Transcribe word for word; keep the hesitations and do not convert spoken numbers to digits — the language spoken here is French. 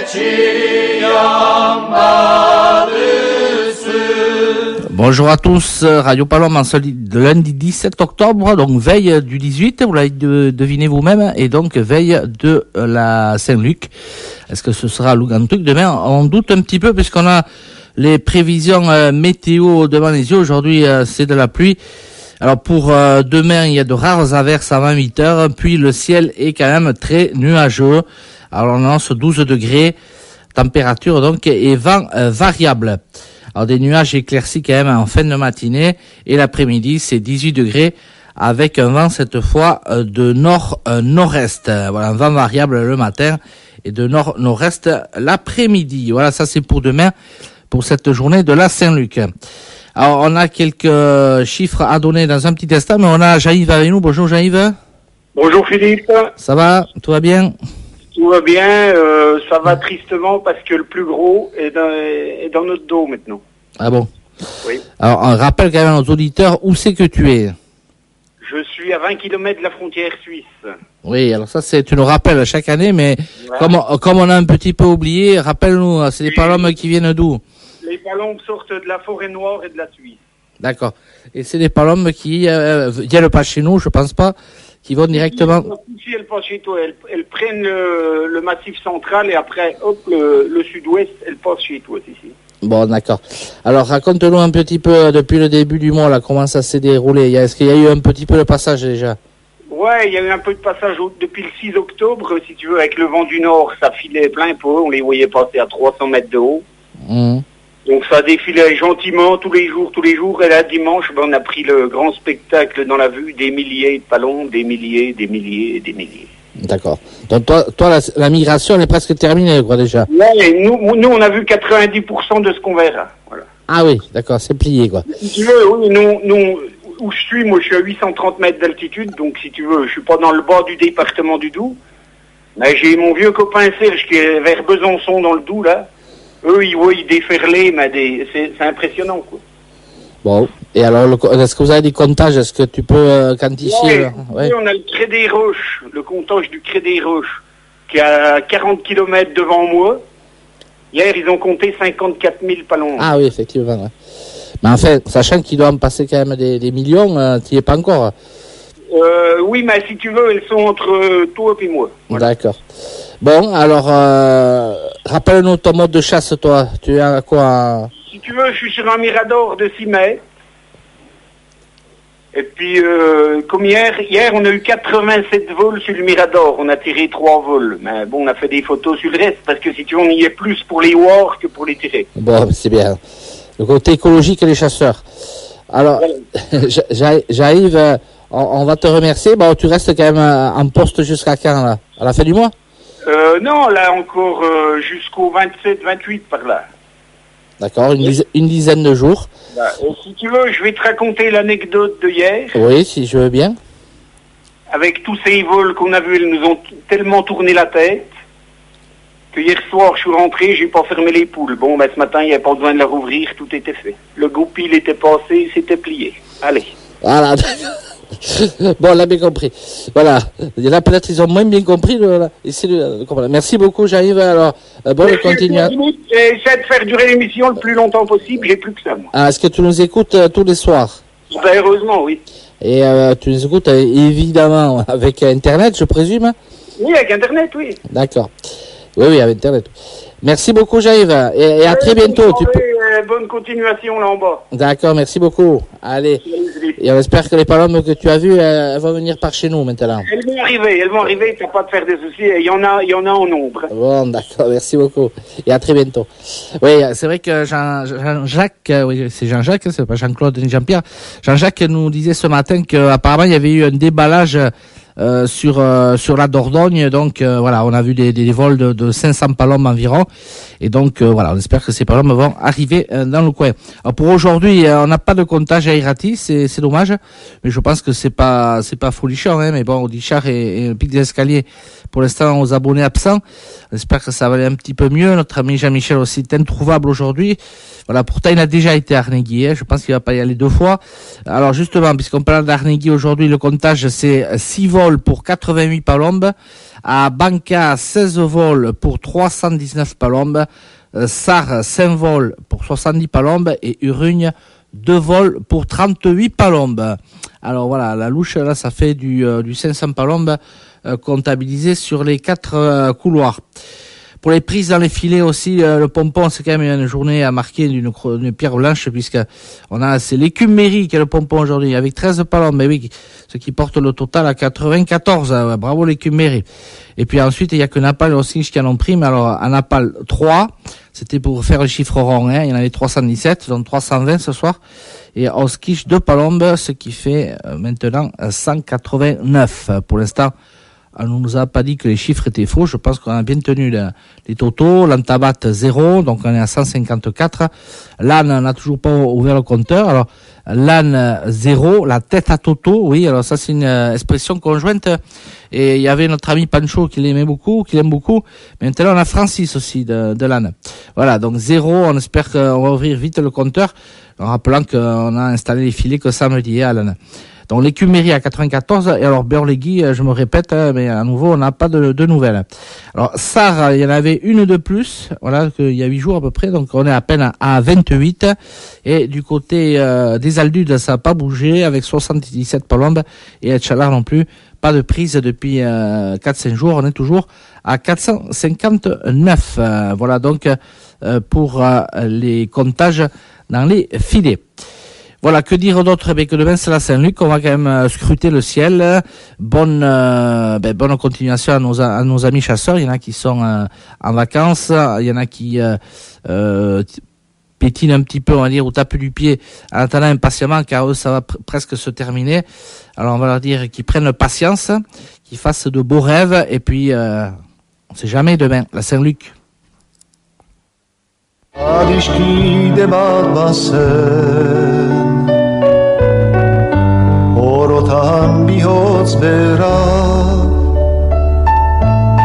Bonjour à tous, Radio Palom en ce lundi dix-sept octobre, donc veille du dix-huit, vous l'avez deviné vous-même, et donc veille de la Saint-Luc. Est-ce que ce sera Lougantuc demain? On doute un petit peu puisqu'on a les prévisions euh, météo devant les yeux. Aujourd'hui, euh, c'est de la pluie. Alors pour euh, demain, il y a de rares averses avant huit heures, puis le ciel est quand même très nuageux. Alors on annonce douze degrés, température donc et vent euh, variable. Alors des nuages éclaircis quand même en fin de matinée et l'après-midi c'est dix-huit degrés avec un vent cette fois de nord-nord-est. Voilà, un vent variable le matin et de nord-nord-est l'après-midi. Voilà, ça c'est pour demain, pour cette journée de la Saint-Luc. Alors on a quelques chiffres à donner dans un petit instant, mais on a Jean-Yves avec nous. Bonjour Jean-Yves. Bonjour Philippe. Ça va? Tout va bien? Tout va bien, euh, ça va tristement parce que le plus gros est dans, est dans notre dos maintenant. Ah bon? Oui. Alors, on rappelle quand même aux auditeurs où c'est que tu es. Je suis à vingt kilomètres de la frontière suisse. Oui, alors ça, c'est, tu nous rappelles chaque année, mais ouais. comme, comme on a un petit peu oublié, rappelle-nous, c'est les palombes qui viennent d'où? Les palombes sortent de la forêt noire et de la Suisse. D'accord. Et c'est des palombes qui euh, viennent pas chez nous, je pense pas, qui vont directement... Si elles passent chez toi, elles, elles prennent le, le massif central et après, hop, le, le sud-ouest, elles passent chez toi, ici. Bon, d'accord. Alors, raconte-nous un petit peu, depuis le début du mois, là, comment ça s'est déroulé. Est-ce qu'il y a eu un petit peu de passage déjà? Ouais, il y a eu un peu de passage au, depuis le six octobre, si tu veux, avec le vent du nord, ça filait plein pot, on les voyait passer à trois cents mètres de haut. Mmh. Donc ça défilait gentiment tous les jours, tous les jours, et là, dimanche, ben, on a pris le grand spectacle dans la vue, des milliers de palombes, des milliers, des milliers, des milliers. D'accord. Donc toi, toi la, la migration, elle est presque terminée, quoi, déjà. Ouais, nous, nous, on a vu quatre-vingt-dix pour cent de ce qu'on verra. Voilà. Ah oui, d'accord, c'est plié, quoi. Si tu veux, oui, nous, nous, où je suis, moi, je suis à huit cent trente mètres d'altitude, donc si tu veux, je suis pas dans le bas du département du Doubs, mais j'ai mon vieux copain Serge qui est vers Besançon dans le Doubs, là. Eux, ils voient déferler, mais des, c'est, c'est impressionnant, quoi. Bon. Et alors, le, est-ce que vous avez des comptages? Est-ce que tu peux euh, quantifier? Ouais, ouais. On a le Cré des Roches, le comptage du Cré des Roches, qui est à quarante kilomètres devant moi. Hier, ils ont compté cinquante-quatre mille palombes. Ah oui, effectivement. Ouais. Mais en fait, sachant qu'ils doivent passer quand même des, des millions, euh, tu n'y es pas encore. Euh, oui, mais si tu veux, elles sont entre toi et moi. Voilà. D'accord. Bon, alors, euh, rappelle-nous ton mode de chasse, toi. Tu es à quoi? Si tu veux, je suis sur un Mirador de six mètres. Et puis, euh, comme hier, hier, on a eu quatre-vingt-sept vols sur le Mirador. On a tiré trois vols. Mais bon, on a fait des photos sur le reste, parce que si tu veux, on y est plus pour les voir que pour les tirer. Bon, c'est bien. Le côté écologique et les chasseurs. Alors, ouais. j'arrive, on, on va te remercier. Bon, tu restes quand même en poste jusqu'à quand, là? À la fin du mois? Euh, non, là, encore euh, jusqu'au vingt-sept vingt-huit, par là. D'accord, une, dizaine, une dizaine de jours. Bah, et si tu veux, je vais te raconter l'anecdote de hier. Oui, si je veux bien. Avec tous ces vols qu'on a vus, ils nous ont t- tellement tourné la tête que hier soir, je suis rentré, j'ai pas fermé les poules. Bon, ben ce matin, il n'y avait pas besoin de la rouvrir, tout était fait. Le goupil était passé, c'était plié. Allez. Voilà. Bon, on l'a bien compris. Voilà. Il y en a peut-être, ils ont moins bien compris. Le, ici, le, le, merci beaucoup, j'arrive. Alors, euh, bon, continuation. J'essaie de faire durer l'émission le plus longtemps possible, j'ai plus que ça, moi. Ah, est-ce que tu nous écoutes euh, tous les soirs? Ben, heureusement, oui. Et euh, tu nous écoutes, euh, évidemment, avec Internet, je présume? Oui, avec Internet, oui. D'accord. Oui, oui, avec Internet. Merci beaucoup, Jean-Yves. Et, et à oui, très bientôt. Tu peux... euh, bonne continuation là en bas. D'accord, merci beaucoup. Allez. Et on espère que les palombes que tu as vues, elles vont venir par chez nous maintenant. Elles vont arriver, elles vont arriver, t'as pas de faire des soucis. Il y en a, il y en a en nombre. Bon, d'accord, merci beaucoup. Et à très bientôt. Oui, c'est vrai que Jean, Jean-Jacques, oui, c'est Jean-Jacques, c'est pas Jean-Claude ni Jean-Pierre. Jean-Jacques nous disait ce matin qu'apparemment il y avait eu un déballage Euh, sur euh, sur la Dordogne, donc euh, voilà, on a vu des, des vols de, de cinq cents palombes environ, et donc euh, voilà, on espère que ces palombes vont arriver euh, dans le coin. Alors pour aujourd'hui, euh, on n'a pas de comptage à Irati, c'est c'est dommage, mais je pense que c'est pas c'est pas folichon, hein, mais bon, Audichard et, et le Pic des Escaliers, pour l'instant, aux abonnés absents. J'espère que ça va aller un petit peu mieux. Notre ami Jean-Michel aussi est introuvable aujourd'hui. Voilà, pourtant il a déjà été à Arnegui, hein. Je pense qu'il va pas y aller deux fois. Alors justement, puisqu'on parle d'Arnegui aujourd'hui, le comptage c'est six vols pour quatre-vingt-huit palombes. À Banca, seize vols pour trois cent dix-neuf palombes. Euh, Sarre, cinq vols pour soixante-dix palombes. Et Urugne, deux vols pour trente-huit palombes. Alors voilà, la louche là, ça fait du, euh, du cinq cents palombes euh, comptabilisées sur les quatre euh, couloirs. Pour les prises dans les filets aussi, euh, le pompon, c'est quand même une journée à marquer d'une, d'une pierre blanche, puisque on a, c'est l'écume mairie qui est le pompon aujourd'hui, avec treize palombes, mais oui, ce qui porte le total à quatre-vingt-quatorze. Euh, bravo l'écume mairie. Et puis ensuite, il y a que Napal aussi qui en ont pris, mais alors, à Napal, trois, c'était pour faire le chiffre rond, hein. Il y en avait trois cent dix-sept, donc trois cent vingt ce soir. Et on quiche deux palombes, ce qui fait euh, maintenant cent quatre-vingt-neuf. Pour l'instant, on ne nous a pas dit que les chiffres étaient faux. Je pense qu'on a bien tenu les, les totaux. L'Antabat zéro, donc on est à cent cinquante-quatre. L'âne n'a toujours pas ouvert le compteur. Alors, l'âne zéro, la tête à Toto, oui, alors ça c'est une euh, expression conjointe. Et il y avait notre ami Pancho qui l'aimait beaucoup, qui l'aime beaucoup. Mais maintenant on a Francis aussi de, de l'âne. Voilà, donc zéro, on espère qu'on va ouvrir vite le compteur. En rappelant qu'on a installé les filets que samedi à l'âne. Donc l'écumerie à quatre-vingt-quatorze, et alors Beurlegui, je me répète, mais à nouveau on n'a pas de, de nouvelles. Alors Sarre, il y en avait une de plus, voilà, il y a huit jours à peu près, donc on est à peine à vingt-huit. Et du côté euh, des Aldudes, ça n'a pas bougé, avec soixante-dix-sept palombes, et à Tchalar non plus, pas de prise depuis euh, quatre cinq jours, on est toujours à quatre cent cinquante-neuf. Euh, voilà donc euh, pour euh, les comptages dans les filets. Voilà, que dire d'autre? Eh bien, que demain c'est la Saint-Luc, on va quand même euh, scruter le ciel. Bonne euh, ben, bonne continuation à nos, à nos amis chasseurs. Il y en a qui sont euh, en vacances, il y en a qui euh, euh, pétinent un petit peu, on va dire, ou tapent du pied en attendant impatiemment, car eux ça va pr- presque se terminer. Alors on va leur dire qu'ils prennent patience, qu'ils fassent de beaux rêves, et puis euh, on sait jamais demain, la Saint-Luc. Adiski de babase